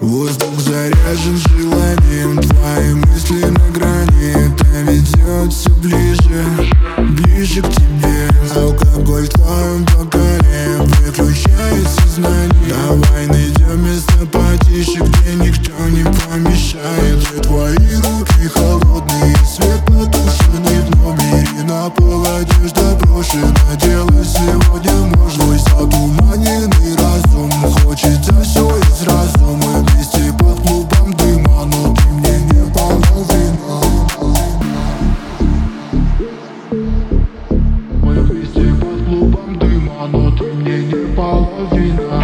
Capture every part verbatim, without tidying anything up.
Воздух заряжен желанием, твои мысли на грани. Это ведет все ближе, ближе к тебе. Алкоголь в твоем бокале выключает сознание. Давай найдем место потише, где никто не помешает. Где твои руки холодные, свет потушенный в номере. На пол одежда брошена, делать сегодня можно. Твой затуманенный разум, хочется все и сразу. Мы вместе под клубом дыма, но ты мне не половина. Мы вместе под клубом дыма, но ты мне не половина.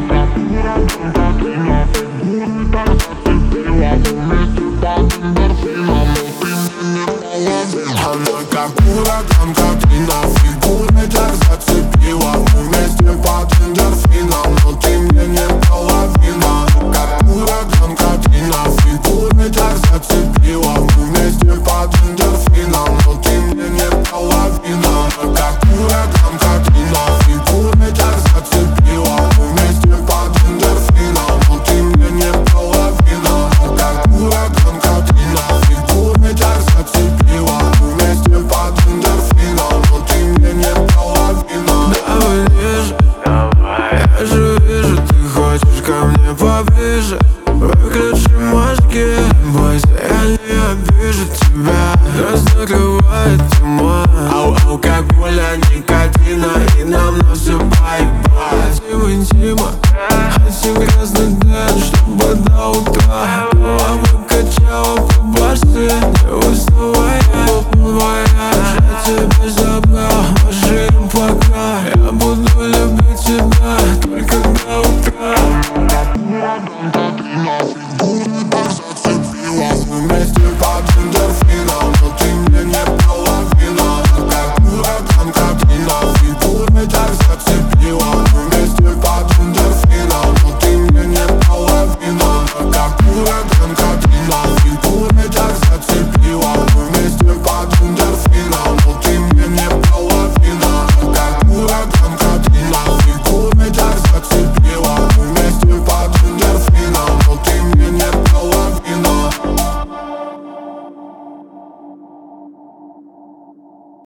Она как ураган, Катрина, фигуры так зацепила. Мы вместе под эндорфином, но ты мне не половина. Как ураган, Катрина, фигуры так зацепила. Мы вместе под эндорфином, но ты мне не половина. Как ураган, Катрина, фигуры так зацепила. Мы вместе под эндорфином, но ты мне не половина. Как ураган, Катрина, фигуры так зацепила. Мы вместе под эндорфином, но ты мне не половина. Давай ниже, я же вижу, ты хочешь ко мне поближе. Выключи мозги, бойся, я не обижу тебя. Нас накрывает тьма, ау, алкоголя, никотина, и нам на все поебать. Хотим интима, хотим красный день, чтобы до утра. А мы качала по башне, не устала.